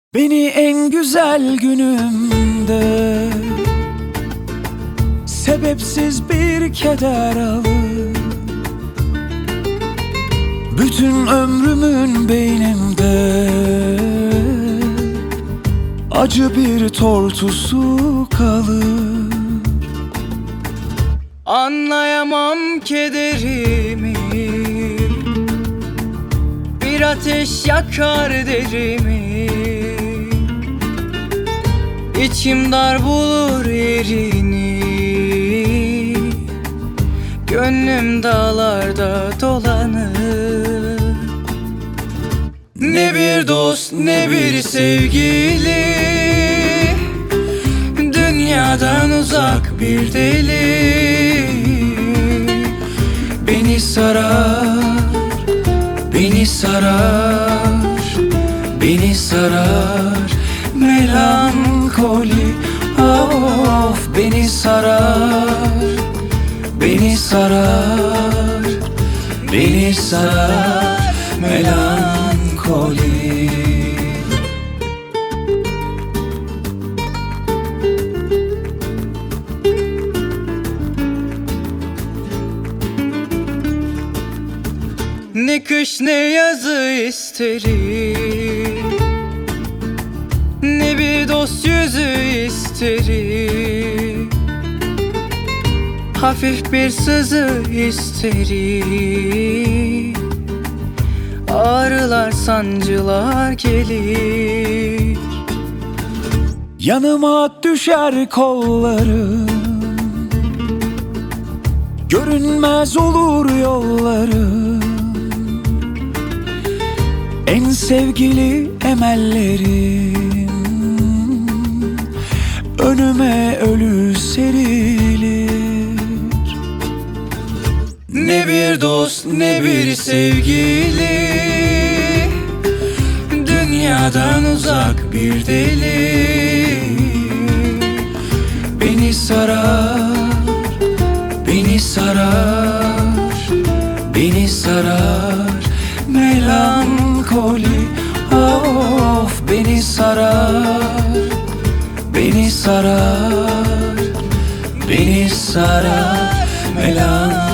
Beni en güzel günümde sebepsiz bir keder alır. Bütün ömrümün beynimde acı bir tortusu kalır. Anlayamam kederimi, bir ateş yakar derimi. İçim dar bulur yerini, gönlüm dağlarda dolanır. Ne bir dost ne bir sevgili, dünyadan uzak bir deli. Beni sarar, beni sarar, beni sarar melankoli. Of, beni sarar, beni sarar, beni sarar melankoli. Ne kış ne yazı isterim, ne bir dost yüzü isterim. Hafif bir sızı isterim, ağrılar sancılar gelir. Yanıma düşer kollarım, görünmez olur yollarım. En sevgili emellerim önüme ölü serilir. Ne bir dost ne bir sevgili, dünyadan uzak bir deli. Beni sarar, beni sarar, beni sarar melankoli. Of, beni sarar, beni sarar, beni sarar melankoli.